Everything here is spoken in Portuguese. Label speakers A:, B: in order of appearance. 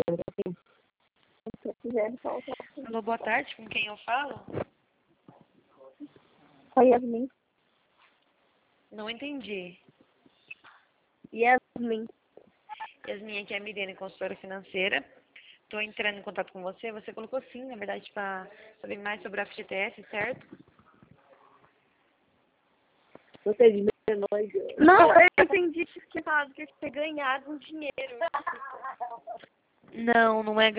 A: Se quiser, só.
B: Alô, boa tarde, com quem eu falo?
A: Com a Yasmin.
B: Não entendi.
A: Yasmin.
B: Yasmin, aqui é a Mirene, consultora financeira. Estou entrando em contato com você. Você colocou sim, na verdade, para saber mais sobre a FGTS, certo?
A: Você de nós. Não, eu entendi que você falado que você ganhava um dinheiro.
B: Não, não é